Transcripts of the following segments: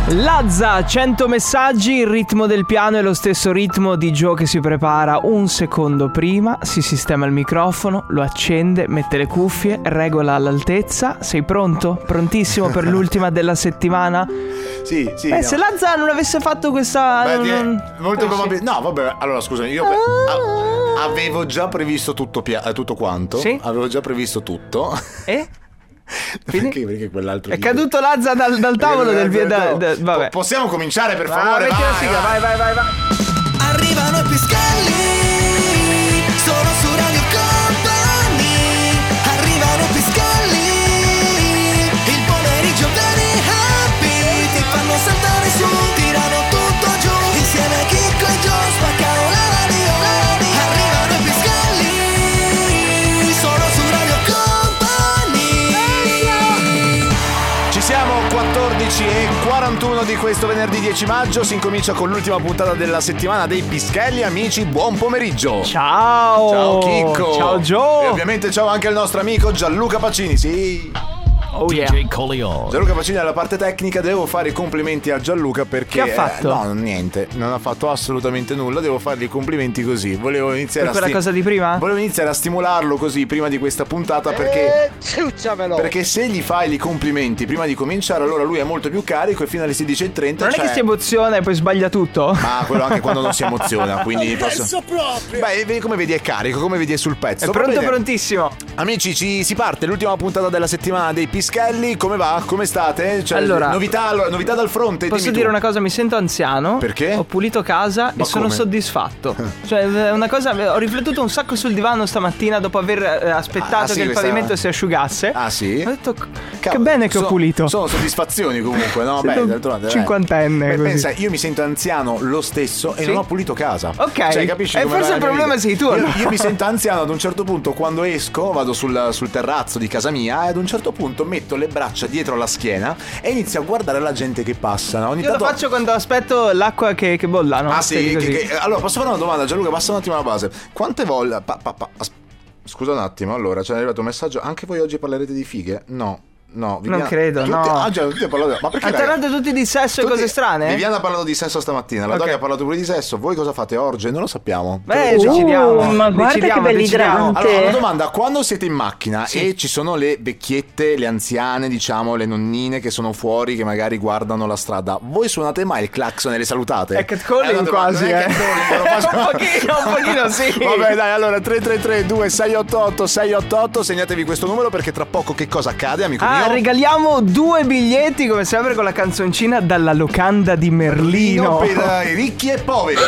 Lazza, 100 messaggi, il ritmo del piano è lo stesso ritmo di Joe che si prepara un secondo prima, si sistema il microfono, lo accende, mette le cuffie, regola l'altezza. Sei pronto? Prontissimo per l'ultima della settimana? Sì. Se Lazza non avesse fatto questa... molto probabile. No, vabbè, allora scusami, io avevo già previsto tutto quanto. Sì? Avevo già previsto tutto. E? Perché quell'altro è caduto Lazza dal tavolo del vabbè. Possiamo cominciare, per favore? Metti la sigla, vai. Arrivano i Piscalli, sono su Radio Company. Arrivano i Piscalli, il pomeriggio very happy. Ti fanno saltare su, tirano tutto giù. Insieme a Chicco e Joe spaccano la radio. Arrivano i Piscalli, sono su Radio Company. Ci siamo, 14:41 di questo venerdì 10 maggio. Si incomincia con l'ultima puntata della settimana dei Pischelli. Amici, buon pomeriggio. Ciao Chicco. Ciao Joe. E ovviamente ciao anche al nostro amico Gianluca Pacini. Sì. Oh yeah. DJ Colion. Gianluca Pacini alla parte tecnica. Devo fare i complimenti a Gianluca perché che ha fatto? No, niente, non ha fatto assolutamente nulla. Devo fargli i complimenti così. Volevo iniziare per quella cosa di prima? Volevo iniziare a stimolarlo così prima di questa puntata perché se gli fai i complimenti prima di cominciare, allora lui è molto più carico e fino alle 16:30 non è che si emoziona e poi sbaglia tutto? Ma quello anche quando non si emoziona. Quindi posso proprio. Beh, come vedi è carico, come vedi è sul pezzo. È pronto, prontissimo. Amici, si parte l'ultima puntata della settimana dei Pischelli. Come va? Come state? Cioè, allora, novità dal fronte. Posso dire una cosa? Mi sento anziano. Perché? Ho pulito casa e sono soddisfatto. Cioè, una cosa. Ho riflettuto un sacco sul divano stamattina dopo aver aspettato che il pavimento si asciugasse. Ah, sì? Ho detto, che bene che ho pulito. Sono soddisfazioni comunque, no? Cinquantenne. Pensa, io mi sento anziano lo stesso e non ho pulito casa. Ok. Cioè, capisci? Forse il problema sei tu. Io mi sento anziano ad un certo punto quando esco, vado sul terrazzo di casa mia e ad un certo punto metto le braccia dietro la schiena e inizio a guardare la gente che passa. No? Io lo faccio quando aspetto l'acqua che bolla, no? Ah sì? Allora posso fare una domanda, Gianluca? Passa un attimo alla base. Quante volte... Scusa un attimo, allora, ci è arrivato un messaggio. Anche voi oggi parlerete di fighe? No, non credo, tutti, no. Ah, già, tutti parlato. Ma perché? Parlando tutti di sesso e cose strane? Viviana ha parlato di sesso stamattina, la Doglia ha parlato pure di sesso. Voi cosa fate? Orge? Non lo sappiamo. Decidiamo. Ma guarda che bell'idrante. Allora, una domanda: quando siete in macchina e ci sono le vecchiette, le anziane, diciamo, le nonnine che sono fuori, che magari guardano la strada, voi suonate mai il clacson e le salutate? È catcalling quasi, un pochino sì. Vabbè, dai, allora 333-2688-688, segnatevi questo numero perché tra poco che cosa accade, amico mio? Regaliamo 2 biglietti come sempre con la canzoncina dalla locanda di Merlino per i ricchi e poveri.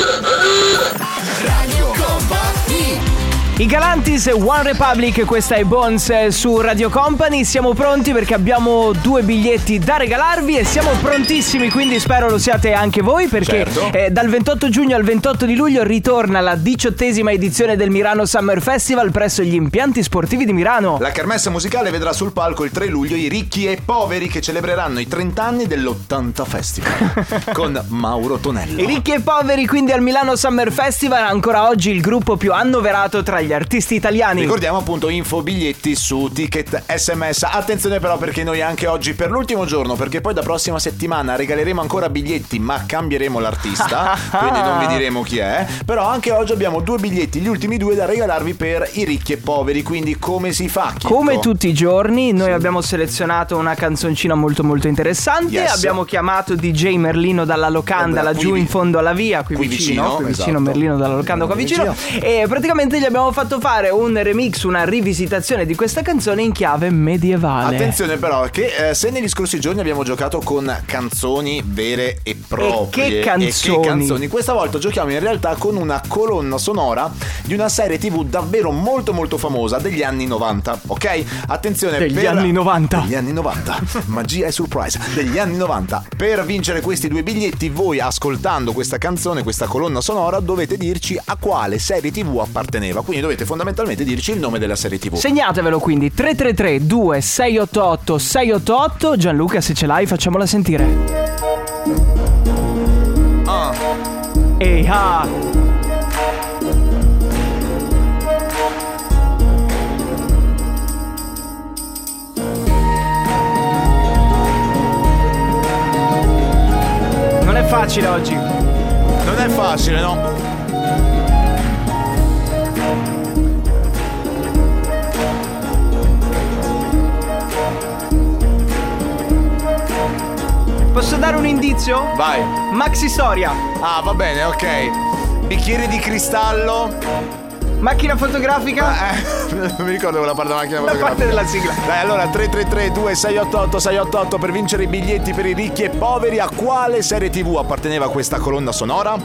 Radio Company. I Galantis e One Republic, questa è Bones su Radio Company. Siamo pronti perché abbiamo 2 biglietti da regalarvi e siamo prontissimi, quindi spero lo siate anche voi perché dal 28 giugno al 28 di luglio ritorna la 18ª edizione del Milano Summer Festival presso gli impianti sportivi di Milano. La kermesse musicale vedrà sul palco il 3 luglio i ricchi e poveri che celebreranno i 30 anni dell'80 Festival con Mauro Tonello. I ricchi e poveri quindi al Milano Summer Festival, ancora oggi il gruppo più annoverato tra gli artisti italiani. Ricordiamo appunto info biglietti su ticket SMS. Attenzione però perché noi anche oggi per l'ultimo giorno, perché poi da prossima settimana regaleremo ancora biglietti ma cambieremo l'artista quindi non vi diremo chi è. Però anche oggi abbiamo 2 biglietti, gli ultimi 2 da regalarvi per i ricchi e poveri. Quindi come si fa, Chicco? Come tutti i giorni noi abbiamo selezionato una canzoncina molto molto interessante. Abbiamo chiamato DJ Merlino dalla locanda laggiù in fondo alla via, qui vicino esatto. Merlino dalla locanda qua vicino. E praticamente gli abbiamo fatto fare un remix, una rivisitazione di questa canzone in chiave medievale. Attenzione però che se negli scorsi giorni abbiamo giocato con canzoni vere e proprie, che canzoni, questa volta giochiamo in realtà con una colonna sonora di una serie TV davvero molto molto famosa degli anni 90, ok? Attenzione, degli anni 90 magia e surprise degli anni 90. Per vincere questi 2 biglietti voi, ascoltando questa canzone, questa colonna sonora, dovete dirci a quale serie TV apparteneva. Quindi dovete fondamentalmente dirci il nome della serie TV. Segnatevelo quindi 333-2688-688. Gianluca, se ce l'hai facciamola sentire. Ehi ha. facile oggi. Non è facile, no? Posso dare un indizio? Vai. Maxi storia. Ah, va bene, ok. Bicchieri di cristallo. Macchina fotografica. Non mi ricordo quella parte della macchina La fotografica. parte della sigla. Dai, allora 333-2688-688 per vincere i biglietti per i ricchi e poveri. A quale serie TV apparteneva questa colonna sonora?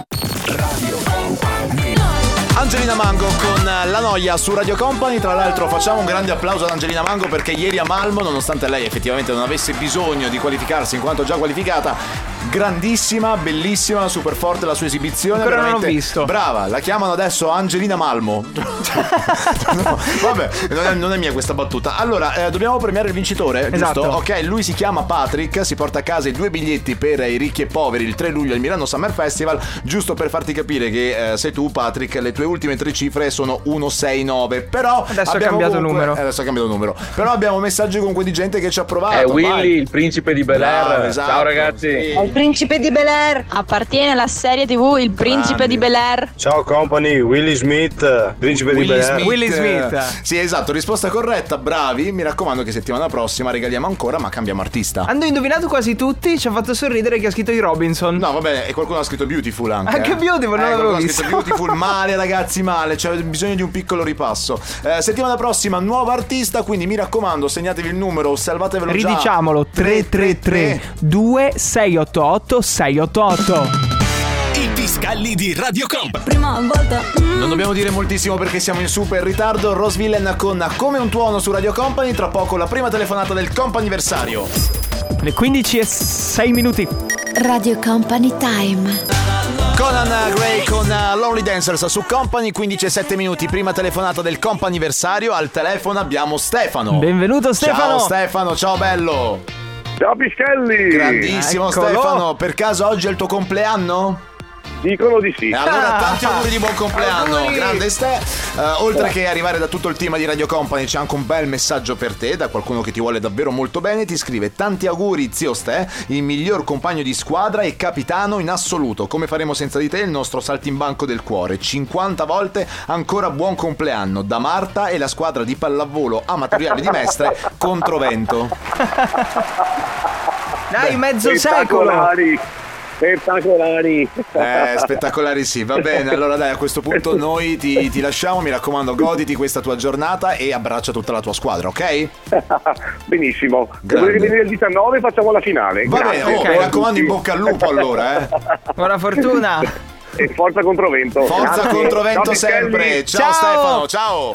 Angelina Mango con La Noia su Radio Company. Tra l'altro facciamo un grande applauso ad Angelina Mango perché ieri a Malmo, nonostante lei effettivamente non avesse bisogno di qualificarsi in quanto già qualificata, grandissima, bellissima, super forte la sua esibizione. Ancora non veramente l'ho visto. Brava, la chiamano adesso Angelina Malmo. No, vabbè, non è mia questa battuta. Allora, dobbiamo premiare il vincitore, esatto. giusto? Ok, lui si chiama Patrick, si porta a casa i 2 biglietti per i ricchi e poveri il 3 luglio al Milano Summer Festival. Giusto per farti capire che sei tu, Patrick, le tue ultime 3 cifre sono 169. Però adesso ha cambiato numero. Adesso ha cambiato numero. Però abbiamo messaggi comunque di gente che ci ha provato. Willy, vai. il principe di Bel-Air. Esatto, ciao ragazzi. sì. Il principe di Bel-Air. Appartiene alla serie TV Il Principe di Bel-Air. Ciao company, Willy Smith, principe di Bel-Air. Willy Smith. Sì, esatto, risposta corretta, bravi. Mi raccomando che settimana prossima regaliamo ancora, ma cambiamo artista. Hanno indovinato quasi tutti, ci ha fatto sorridere che ha scritto i Robinson. No, vabbè, e qualcuno ha scritto Beautiful anche. Anche Beautiful, non l'avevo qualcuno visto. ha scritto Beautiful, male ragazzi, male. C'è bisogno di un piccolo ripasso. Settimana prossima, nuova artista, quindi mi raccomando, segnatevi il numero, salvatevelo già. Ridiciamolo, 333-2688-688. I Piscalli di Radio Company. Prima volta. Non dobbiamo dire moltissimo perché siamo in super ritardo. Rose Villain con Come un tuono su Radio Company. Tra poco la prima telefonata del comp'anniversario. Le 15:06. Radio Company Time. Conan Gray con Lonely Dancers su Company. 15:07. Prima telefonata del comp'anniversario. Al telefono abbiamo Stefano. Benvenuto Stefano. Ciao Stefano, ciao bello. Ciao Piscelli. Grandissimo Eccolo. Stefano. Per caso oggi è il tuo compleanno? Dicono di sì. E allora tanti auguri di buon compleanno. Auguri. Grande Ste. Oltre che arrivare da tutto il team di Radio Company, c'è anche un bel messaggio per te da qualcuno che ti vuole davvero molto bene. Ti scrive: tanti auguri zio Ste, il miglior compagno di squadra e capitano in assoluto. Come faremo senza di te, il nostro saltimbanco del cuore. 50 volte ancora buon compleanno da Marta e la squadra di pallavolo amatoriale di Mestre Controvento. Dai, mezzo secolo. Spettacolari. Spettacolari. Spettacolari sì, va bene. Allora dai, a questo punto noi ti lasciamo. Mi raccomando, goditi questa tua giornata e abbraccia tutta la tua squadra, ok? Benissimo. Se Grande. volete venire il 19 facciamo la finale. Va Grazie. bene, mi raccomando, in bocca al lupo allora, Buona fortuna. E forza Controvento. Forza Grazie. Controvento Ciao, Piscelli. sempre. Ciao Ciao. Stefano, ciao.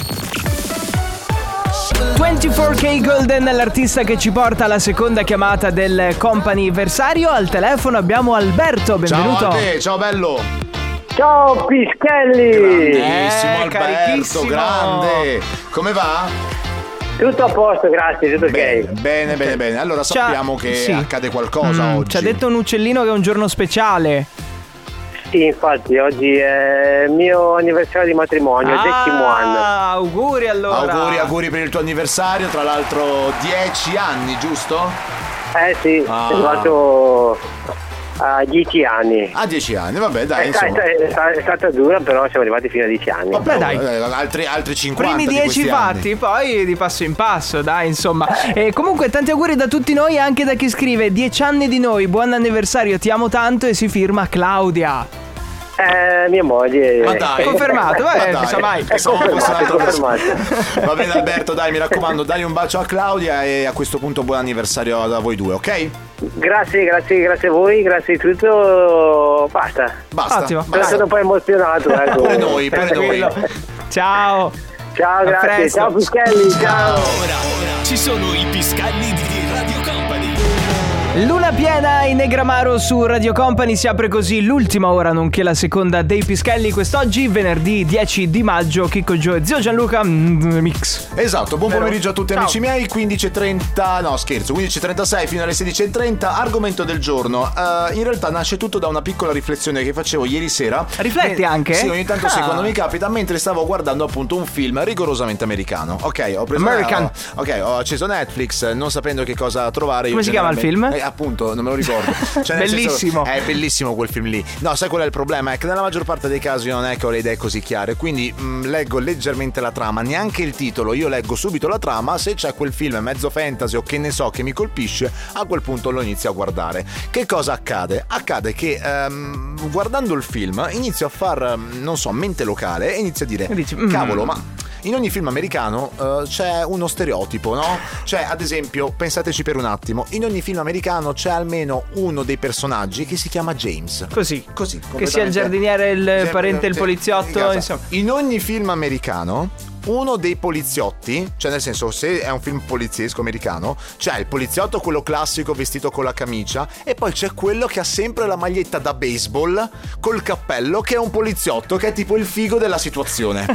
24K Golden, l'artista che ci porta alla seconda chiamata del comp'anniversario. Al telefono abbiamo Alberto, benvenuto. Ciao a te, ciao bello. Ciao Pischelli. Grandissimo Alberto, carichissimo. grande. Come va? Tutto a posto, grazie, tutto ok. Bene. Allora sappiamo che sì. accade qualcosa oggi. Ci ha detto un uccellino che è un giorno speciale. Sì, infatti, oggi è il mio anniversario di matrimonio, il 10° anno. Auguri allora. Auguri per il tuo anniversario, tra l'altro 10 anni, giusto? Sì, Ah. è arrivato a 10 anni. A 10 anni, vabbè dai, insomma. È stata dura, però siamo arrivati fino a 10 anni. Vabbè, dai. altri 50 Primi di 10 questi fatti, anni. poi di passo in passo, dai, insomma. E comunque tanti auguri da tutti noi, anche da chi scrive 10 anni di noi, buon anniversario, ti amo tanto, e si firma Claudia. Mia moglie. Ma dai. Confermato, Ma non dai, sa mai. pensavo fosse un altro confermato. Va bene Alberto, dai, mi raccomando, dai un bacio a Claudia e a questo punto buon anniversario da voi due, ok? Grazie a voi, grazie di tutto. Basta. Basta. Ottimo. Sono stato un po' emozionato. Ecco. Pure noi. Ciao. Ciao, A grazie. presto. Ciao Pischelli, ciao. Ora ci sono i Piscalli di Radio Company. Luna piena in Negramaro su Radio Company, si apre così l'ultima ora nonché la seconda dei Pischelli. Quest'oggi venerdì 10 di maggio, Chicco Gio e zio Gianluca mix. Esatto, buon pomeriggio a tutti Ciao. amici miei. 15:30, no scherzo, 15:36 fino alle 16:30. Argomento del giorno. In realtà nasce tutto da una piccola riflessione che facevo ieri sera. Rifletti anche? Sì, ogni tanto sì, Ah. quando mi capita, mentre stavo guardando appunto un film rigorosamente americano. Ok, ho preso American. ho acceso Netflix, non sapendo che cosa trovare. Come si chiama il film? appunto non me lo ricordo. Cioè, Bellissimo. È bellissimo quel film lì. No, sai qual è il problema? È che nella maggior parte dei casi io non è che ho le idee così chiare, quindi leggo leggermente la trama, neanche il titolo, io leggo subito la trama, se c'è quel film mezzo fantasy o che ne so che mi colpisce, a quel punto lo inizio a guardare. Che cosa accade? Accade che guardando il film inizio a far, non so, mente locale e inizio a dire, cavolo, ma in ogni film americano c'è uno stereotipo, no? Cioè, ad esempio, pensateci per un attimo, in ogni film americano c'è almeno uno dei personaggi che si chiama James. Così. Che sia il giardiniere, il parente, il poliziotto, insomma. In ogni film americano uno dei poliziotti, cioè nel senso, se è un film poliziesco americano, c'è il poliziotto, quello classico vestito con la camicia, e poi c'è quello che ha sempre la maglietta da baseball col cappello, che è un poliziotto, che è tipo il figo della situazione.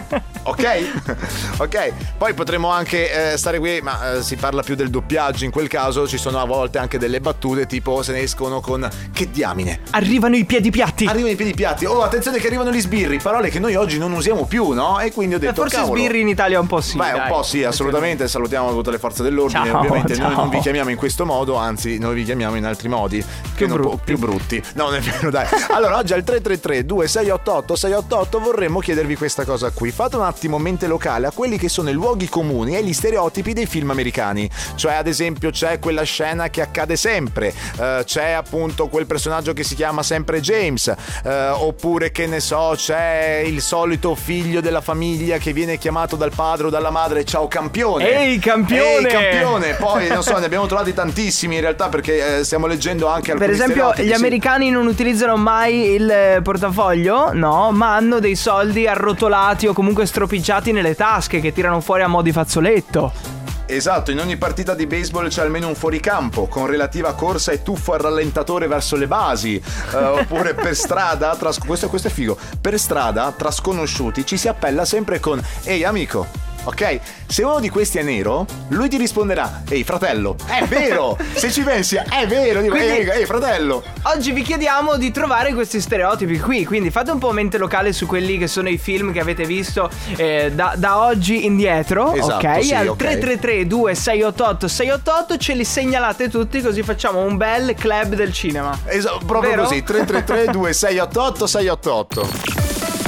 Ok? Poi potremmo anche stare qui, ma si parla più del doppiaggio. In quel caso ci sono a volte anche delle battute, tipo se ne escono con che diamine, arrivano i piedi piatti. Oh, attenzione che arrivano gli sbirri, parole che noi oggi non usiamo più, no? E quindi ho detto, forse cavolo, sbirri in Italia un po' sì. Beh, un po' sì, assolutamente. Salutiamo tutte le forze dell'ordine. Ciao, ovviamente ciao. Noi non vi chiamiamo in questo modo, anzi noi vi chiamiamo in altri modi più brutti. No, non è vero, dai. Allora, oggi al 333-2688-688 vorremmo chiedervi questa cosa qui. Fate un attimo mente locale a quelli che sono i luoghi comuni e gli stereotipi dei film americani. Cioè, ad esempio, c'è quella scena che accade sempre, c'è appunto quel personaggio che si chiama sempre James, oppure che ne so, c'è il solito figlio della famiglia che viene chiamato dal padre o dalla madre, ciao campione. Ehi campione. Poi non so, ne abbiamo trovati tantissimi in realtà, perché stiamo leggendo anche alcuni per esempio stereotipi, gli americani non utilizzano mai il portafoglio, no, ma hanno dei soldi arrotolati o comunque stropicciati nelle tasche che tirano fuori a mo' di fazzoletto. Esatto, in ogni partita di baseball c'è almeno un fuoricampo con relativa corsa e tuffo al rallentatore verso le basi, oppure per strada, questo è figo, per strada tra sconosciuti ci si appella sempre con ehi amico. Ok? Se uno di questi è nero, lui ti risponderà ehi fratello. È vero! Se ci pensi, è vero. Dico, ehi fratello. Oggi vi chiediamo di trovare questi stereotipi qui, quindi fate un po' mente locale su quelli che sono i film che avete visto da oggi indietro. Esatto, ok? sì, Al ok. 333-2688-688 ce li segnalate tutti, così facciamo un bel club del cinema. Esatto, proprio Vero? così. 333-2688-688.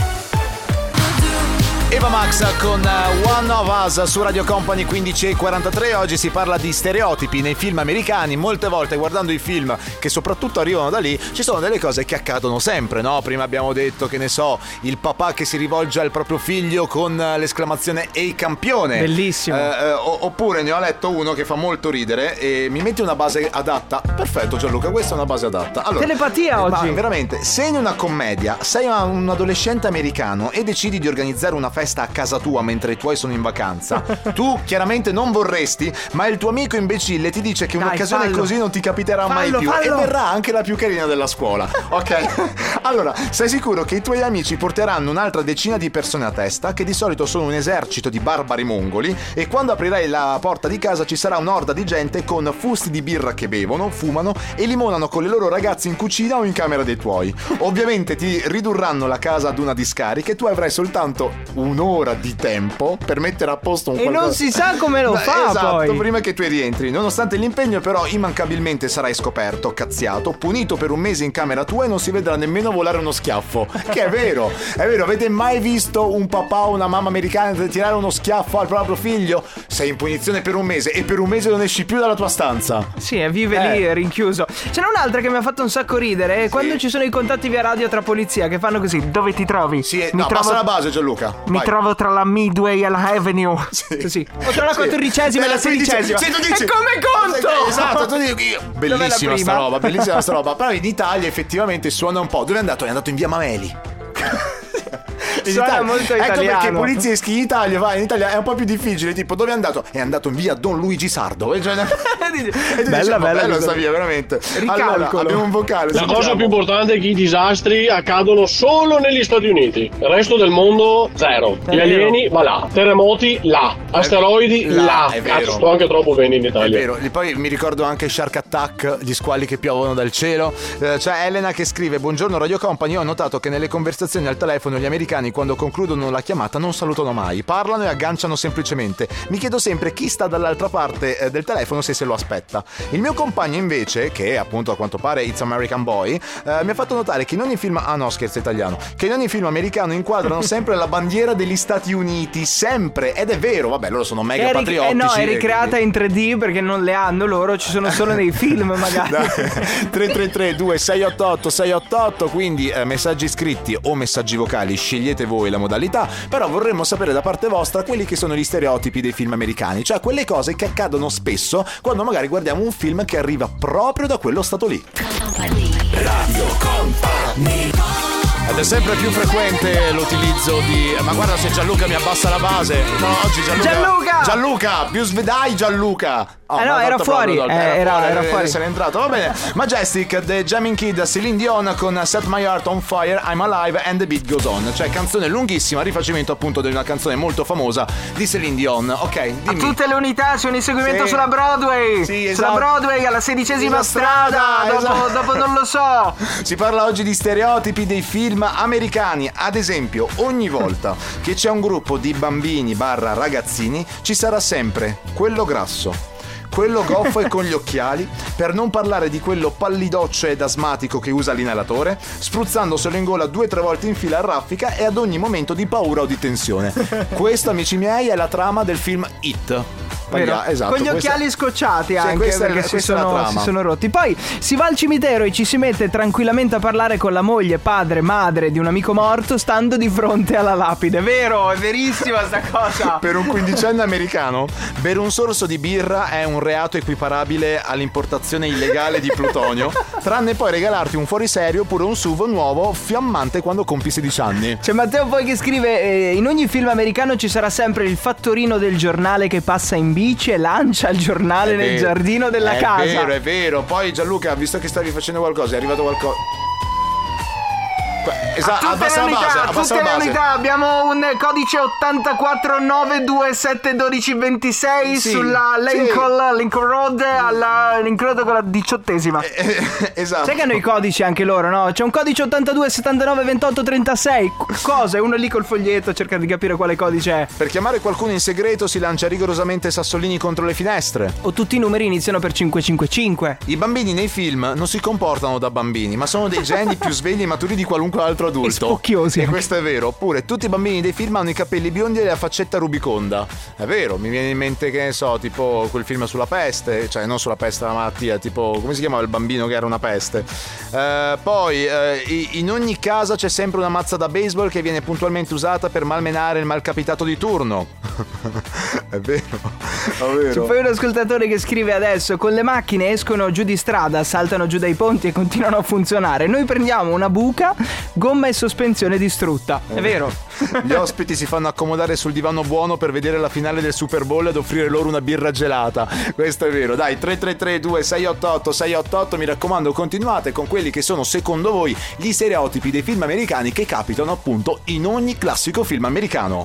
Eva Max con One of Us su Radio Company 15:43. Oggi si parla di stereotipi nei film americani. Molte volte guardando i film che soprattutto arrivano da lì ci sono delle cose che accadono sempre, no? Prima abbiamo detto, che ne so, il papà che si rivolge al proprio figlio con l'esclamazione ehi campione. Bellissimo. Oppure ne ho letto uno che fa molto ridere e mi metti una base adatta. Perfetto Gianluca, questa è una base adatta. Allora, telepatia oggi. ma veramente, se in una commedia sei un adolescente americano e decidi di organizzare una festa a casa tua mentre i tuoi sono in vacanza, tu chiaramente non vorresti, ma il tuo amico imbecille ti dice che un'occasione così non ti capiterà mai più, e verrà anche la più carina della scuola. Ok? Allora, sei sicuro che i tuoi amici porteranno un'altra decina di persone a testa, che di solito sono un esercito di barbari mongoli, e quando aprirai la porta di casa ci sarà un'orda di gente con fusti di birra che bevono, fumano e limonano con le loro ragazze in cucina o in camera dei tuoi. Ovviamente ti ridurranno la casa ad una discarica e tu avrai soltanto un'ora di tempo per mettere a posto un e qualcosa. non si sa come lo fa. Esatto, poi prima che tu rientri. Nonostante l'impegno, però, immancabilmente sarai scoperto, cazziato, punito per un mese in camera tua e non si vedrà nemmeno volare uno schiaffo. Che è vero. Avete mai visto un papà o una mamma americana tirare uno schiaffo al proprio figlio? Sei in punizione per un mese e per un mese non esci più dalla tua stanza. Sì, vive lì rinchiuso. Ce n'è un'altra che mi ha fatto un sacco ridere, quando ci sono i contatti via radio tra polizia che fanno così: dove ti trovi? Sì, passa la base Gianluca. Mi trovo tra la Midway e la Avenue. Sì. O tra la 14ª e la 16ª. Sì, tu dici. E come conto? Esatto, tu dici. Bellissima sta roba, Però in Italia effettivamente suona un po'. Dove è andato? È andato in via Mameli. Suona molto italiano. Ecco perché polizieschi in Italia è un po' più difficile. Tipo, dove è andato? È andato in via Don Luigi Sardo. E tu bella sta via, veramente. Allora, abbiamo un vocale. La cosa più importante è che i disastri accadono solo negli Stati Uniti. Il resto del mondo zero. Gli alieni va là, terremoti là, asteroidi là. Cazzo, sto anche troppo bene in Italia. È vero. E poi mi ricordo anche Shark Attack, gli squali che piovono dal cielo. C'è Elena che scrive: buongiorno Radio Company, ho notato che nelle conversazioni al telefono gli americani americani quando concludono la chiamata non salutano mai, parlano e agganciano semplicemente. Mi chiedo sempre chi sta dall'altra parte del telefono se lo aspetta. Il mio compagno invece, che appunto a quanto pare It's American Boy, mi ha fatto notare che in ogni film, italiano, che in ogni film americano inquadrano sempre la bandiera degli Stati Uniti, sempre, ed è vero, vabbè, loro sono mega patriottici. No, è ricreata in 3D perché non le hanno loro, ci sono solo nei film magari. 333-2688-688, quindi messaggi scritti o messaggi vocali, scegliete voi la modalità, però vorremmo sapere da parte vostra quelli che sono gli stereotipi dei film americani, cioè quelle cose che accadono spesso quando magari guardiamo un film che arriva proprio da quello stato lì. Radio Company. Ed è sempre più frequente l'utilizzo di... Ma guarda se Gianluca mi abbassa la base. No, oggi Gianluca, più svedai Gianluca. No, era fuori. Era fuori. Essere entrato. Va bene. Majestic, The Jamming Kid, Celine Dion con Set My Heart on Fire, I'm Alive and the Beat Goes On. Cioè canzone lunghissima, rifacimento appunto di una canzone molto famosa di Celine Dion. Ok, dimmi. A tutte le unità c'è un inseguimento sulla Broadway. Sì, esatto. Sulla Broadway alla 16ª strada. Dopo non lo so. Si parla oggi di stereotipi dei film americani. Ad esempio, ogni volta che c'è un gruppo di bambini / ragazzini ci sarà sempre quello grasso, quello goffo e con gli occhiali, per non parlare di quello pallidoccio ed asmatico che usa l'inalatore, spruzzandoselo in gola 2 o 3 volte in fila a raffica e ad ogni momento di paura o di tensione. Questo, amici miei, è la trama del film It. Esatto, con gli occhiali scocciati anche, perché si sono rotti. Poi si va al cimitero e ci si mette tranquillamente a parlare con la moglie, padre, madre di un amico morto, stando di fronte alla lapide. Vero, è verissima sta cosa. Per un 15enne americano bere un sorso di birra è un reato equiparabile all'importazione illegale di plutonio, tranne poi regalarti un fuoriserie oppure un SUV nuovo fiammante quando compi 16 anni. C'è Matteo poi che scrive in ogni film americano ci sarà sempre il fattorino del giornale che passa in bici e lancia il giornale nel giardino della casa. È vero. Poi Gianluca, visto che stavi facendo qualcosa, è arrivato qualcosa. Esatto, abbassa la base. Unità. Abbiamo un codice 84927226 sulla Lincoln Road all'incrocio con la 18ª. Esatto. Sai che hanno i codici anche loro, no? C'è un codice 82792836. Cosa? Uno lì col foglietto cerca di capire quale codice è. Per chiamare qualcuno in segreto si lancia rigorosamente sassolini contro le finestre. O tutti i numeri iniziano per 555. I bambini nei film non si comportano da bambini, ma sono dei geni più svegli e maturi di qualunque altro adulto. E spocchiosi. E questo è vero. Oppure tutti i bambini dei film hanno i capelli biondi e la faccetta rubiconda. È vero, mi viene in mente, che ne so, tipo quel film sulla peste, cioè non sulla peste, la malattia, tipo come si chiamava il bambino che era una peste. Poi in ogni casa c'è sempre una mazza da baseball che viene puntualmente usata per malmenare il malcapitato di turno. È vero. C'è poi un ascoltatore che scrive adesso: con le macchine escono giù di strada, saltano giù dai ponti e continuano a funzionare. Noi prendiamo una buca, gomma e sospensione distrutta. È vero. Gli ospiti si fanno accomodare sul divano buono per vedere la finale del Super Bowl ed offrire loro una birra gelata. Questo è vero. Dai, 333-2688-688, mi raccomando, continuate con quelli che sono secondo voi gli stereotipi dei film americani che capitano appunto in ogni classico film americano.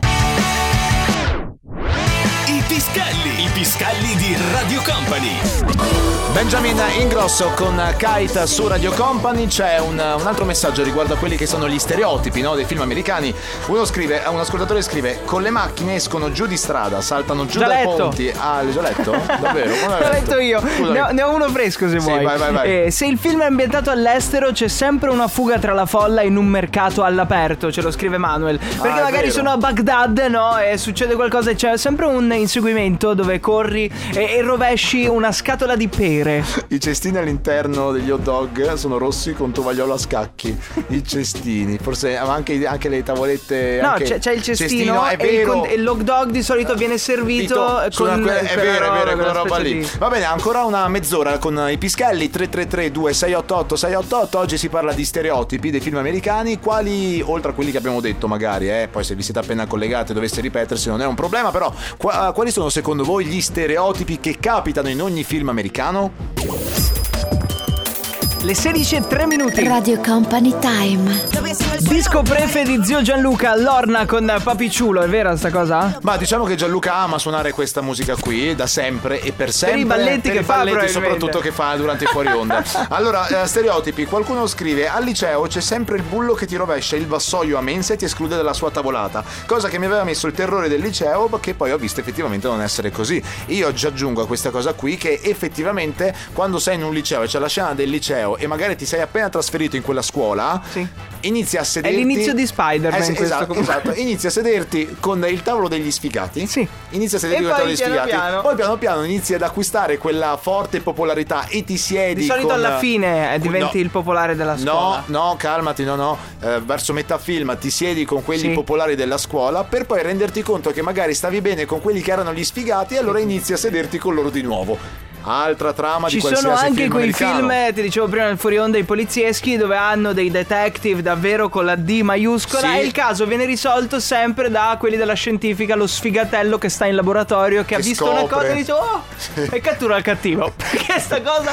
I Piscalli di Radio Company. Benjamin Ingrosso con Kite su Radio Company. C'è un altro messaggio riguardo a quelli che sono gli stereotipi, no, dei film americani. Un ascoltatore scrive: con le macchine escono giù di strada, saltano giù dai ponti. Ah, l'hai già letto? Davvero? L'ho letto io. Ne ho uno fresco se vuoi. Vai. Se il film è ambientato all'estero c'è sempre una fuga tra la folla in un mercato all'aperto, ce lo scrive Manuel. Perché magari sono a Baghdad, no? E succede qualcosa e c'è sempre un inseguimento dove corri e rovesci una scatola di pere. I cestini all'interno degli hot dog sono rossi con tovagliolo a scacchi. I cestini, forse anche le tavolette. No, anche c'è il cestino è vero. E l'hot dog di solito viene servito con è vero, quella roba lì. Va bene, ancora una mezz'ora con i Piscalli. 333-2688-688. Oggi si parla di stereotipi dei film americani. Quali, oltre a quelli che abbiamo detto magari, poi se vi siete appena collegati dovesse ripetersi non è un problema, però quali sono secondo voi gli stereotipi che capitano in ogni film americano? Le 16:03. Radio Company Time. Disco prefe di zio Gianluca, Lorna con Papicciulo, è vera sta cosa? Ma diciamo che Gianluca ama suonare questa musica qui da sempre e per sempre. Per i balletti che fa, soprattutto che fa durante i fuori onda. Allora, stereotipi, qualcuno scrive: al liceo c'è sempre il bullo che ti rovescia il vassoio a mensa e ti esclude dalla sua tavolata, cosa che mi aveva messo il terrore del liceo, che poi ho visto effettivamente non essere così. Io ci aggiungo a questa cosa qui che effettivamente quando sei in un liceo e c'è la scena del liceo e magari ti sei appena trasferito in quella scuola, sì, inizi a sederti. È l'inizio di Spider-Man, esatto. Inizi a sederti con il tavolo degli sfigati. Sì. Inizia a sederti con il tavolo degli sfigati. Poi piano piano inizi ad acquistare quella forte popolarità e ti siedi. Di solito alla fine diventi il popolare della scuola. No, calmati, no. Verso metà film ti siedi con quelli popolari della scuola per poi renderti conto che magari stavi bene con quelli che erano gli sfigati e allora inizi a sederti con loro di nuovo. Altra trama di qualsiasi film. Ci sono anche quei americano. film, ti dicevo prima nel fuori onda, i polizieschi, dove hanno dei detective davvero con la D maiuscola, sì, e il caso viene risolto sempre da quelli della scientifica, lo sfigatello che sta in laboratorio, che ha visto scopre una cosa e dice e cattura il cattivo. Perché sta cosa?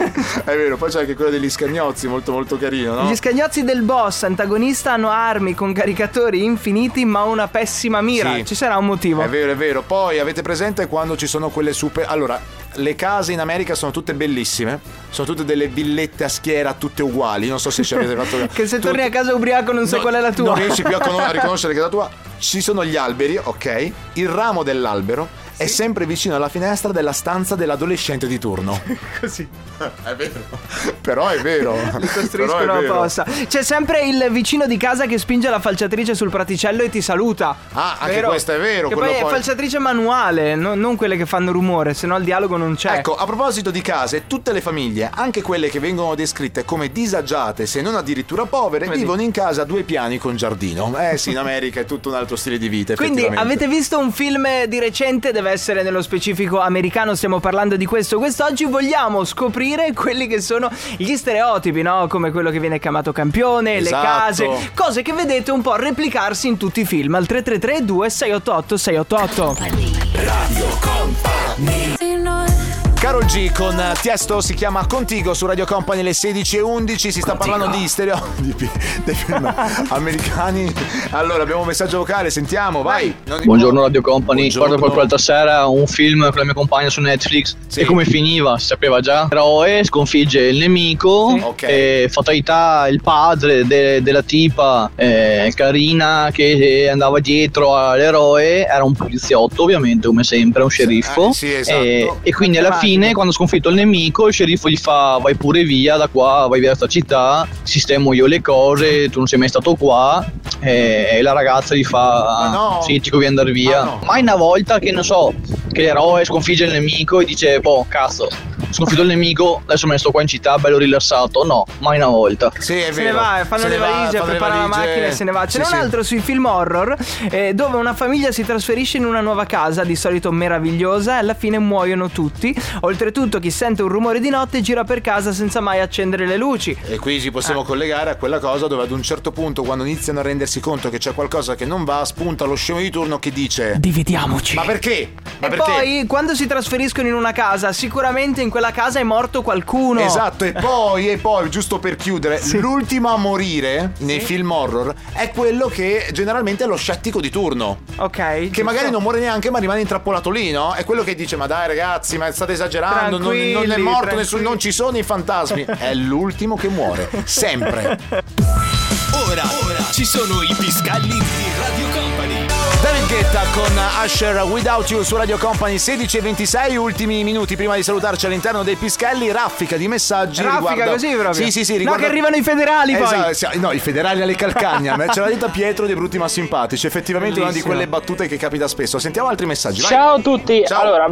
È vero, poi c'è anche quello degli scagnozzi, molto molto carino, no? Gli scagnozzi del boss antagonista hanno armi con caricatori infiniti ma una pessima mira. Sì. Ci sarà un motivo. È vero. Poi avete presente quando ci sono quelle super... Allora, le case in America sono tutte bellissime, sono tutte delle villette a schiera, tutte uguali. Non so se ci avete fatto che se torni a casa ubriaco non so qual è la tua. Non riesci più a riconoscere che è la tua. Ci sono gli alberi, ok? Il ramo dell'albero è sempre vicino alla finestra della stanza dell'adolescente di turno. Così. È vero. Però è vero. Li costruiscono apposta. C'è sempre il vicino di casa che spinge la falciatrice sul praticello e ti saluta. Ah, anche questo è vero. Che poi è falciatrice manuale, non quelle che fanno rumore, se no il dialogo non c'è. Ecco, a proposito di case, tutte le famiglie, anche quelle che vengono descritte come disagiate, se non addirittura povere, vivono in casa a 2 piani con giardino. Sì, in America è tutto un altro stile di vita. Quindi avete visto un film di recente, deve essere nello specifico americano, stiamo parlando di questo. Quest'oggi vogliamo scoprire quelli che sono gli stereotipi, no? Come quello che viene chiamato campione, esatto, le case, cose che vedete un po' replicarsi in tutti i film. Al 333 2688 688. Radio Company. Karol G con Tiesto, si chiama Contigo su Radio Company, le 16:11. Si sta parlando di stereotipi dei film americani. Allora abbiamo un messaggio vocale, sentiamo, vai. Buongiorno Radio Company. Buongiorno. Guardo proprio l'altra sera un film con la mia compagna su Netflix. Sì. E come finiva? Si sapeva già. L'eroe sconfigge il nemico, sì, okay, e fatalità, il padre della tipa carina che andava dietro all'eroe era un poliziotto, ovviamente, come sempre, un sceriffo. Sì, esatto. E quindi alla fine, quando ha sconfitto il nemico, il sceriffo gli fa: vai pure via da qua, vai via da sta città, sistemo io le cose, tu non sei mai stato qua. E la ragazza gli fa: no, sì, ti conviene andare via. No. Mai una volta che, non so, che l'eroe sconfigge il nemico e dice: boh, cazzo, sconfitto il nemico, adesso me ne sto qua in città bello rilassato. No, mai una volta. Sì, è vero. Se ne va, fanno le valigie, prepara la macchina e se ne va. Ce n'è un altro sui film horror, dove una famiglia si trasferisce in una nuova casa, di solito meravigliosa, e alla fine muoiono tutti. Oltretutto chi sente un rumore di notte gira per casa senza mai accendere le luci. E qui ci possiamo collegare a quella cosa dove ad un certo punto, quando iniziano a rendersi conto che c'è qualcosa che non va, spunta lo scemo di turno che dice: dividiamoci. Ma perché? Ma perché? Poi quando si trasferiscono in una casa, sicuramente in quella casa è morto qualcuno. Esatto. E poi giusto per chiudere, l'ultimo a morire nei film horror è quello che generalmente è lo scettico di turno. Ok. Che magari non muore neanche, ma rimane intrappolato lì, no? È quello che dice: ma dai ragazzi, ma state esagerando, non è morto nessuno, non ci sono i fantasmi. È l'ultimo che muore, sempre. Ora ci sono i piscalli di Radio Company. David Guetta con Usher, Without You su Radio Company, 16:26, ultimi minuti prima di salutarci all'interno dei Piscalli. Raffica di messaggi. Raffica così proprio. Sì, riguarda... No, che arrivano i federali poi. No, i federali alle calcagna. Ce l'ha detta Pietro dei Brutti ma Simpatici. Effettivamente una di quelle battute che capita spesso. Sentiamo altri messaggi, vai. Ciao a tutti. Ciao. Allora,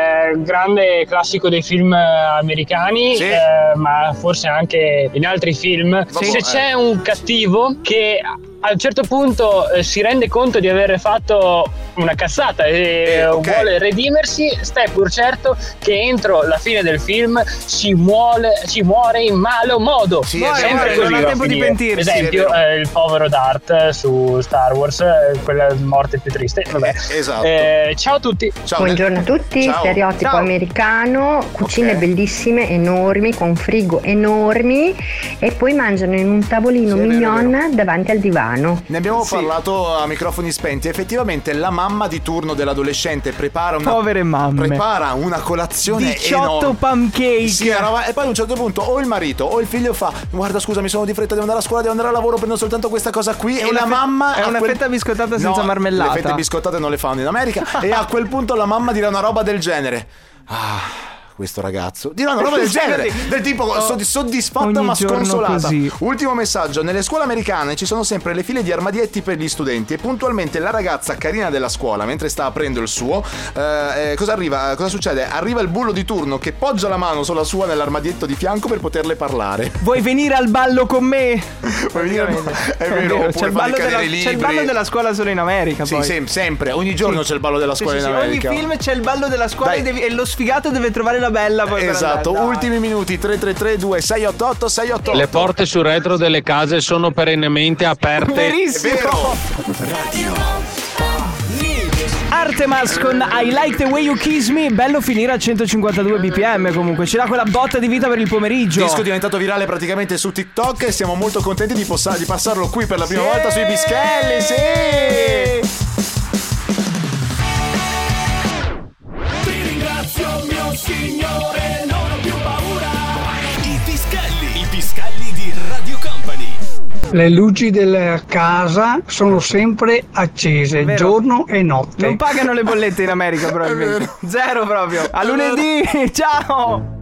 grande classico dei film americani, sì, ma forse anche in altri film. Sì. Se c'è un cattivo che a un certo punto si rende conto di aver fatto una cazzata e vuole redimersi, stai pur certo che entro la fine del film si muore in malo modo. Sì, sempre così, non ha tempo di pentirsi. Ad esempio il povero Dart su Star Wars, quella morte più triste. Vabbè. Esatto. Ciao a tutti. Ciao. Buongiorno a tutti. Ciao. Stereotipo americano, cucine bellissime, enormi, con frigo enormi, e poi mangiano in un tavolino mignon davanti al divano. Ne abbiamo parlato a microfoni spenti. Effettivamente la mamma di turno dell'adolescente prepara una colazione 18 enorme. pancake. Sì, e poi a un certo punto o il marito o il figlio fa: guarda, scusa, mi sono di fretta, devo andare a scuola, devo andare al lavoro, prendo soltanto questa cosa qui. E la mamma è una fetta biscottata senza marmellata. Le fette biscottate non le fanno in America. E a quel punto la mamma dirà una roba del genere: questo ragazzo dirà una roba del genere, del tipo soddisfatta ma sconsolata. Così. Ultimo messaggio: nelle scuole americane ci sono sempre le file di armadietti per gli studenti, e puntualmente la ragazza carina della scuola, mentre sta aprendo il suo, cosa succede? Arriva il bullo di turno che poggia la mano sulla sua nell'armadietto di fianco per poterle parlare. Vuoi venire al ballo con me? Vuoi venire è vero, c'è il ballo della scuola solo in America. Sì, poi. sempre, ogni giorno c'è il ballo della scuola in America. Ogni film c'è il ballo della scuola e lo sfigato deve trovare la bella poi. Esatto, ultimi minuti. 333-2688-688. Le porte sul retro delle case sono perennemente aperte. Verissimo. Artemas con I Like the Way You Kiss Me. Bello finire a 152 bpm. Comunque ci dà quella botta di vita per il pomeriggio. Disco diventato virale praticamente su TikTok e siamo molto contenti di passarlo qui per la prima volta sui Pischelli. Sì. Signore, non ho più paura. I Pischelli di Radio Company. Le luci della casa sono sempre accese, Vero. giorno e notte. Non pagano le bollette in America probabilmente. Zero proprio. A lunedì, ciao.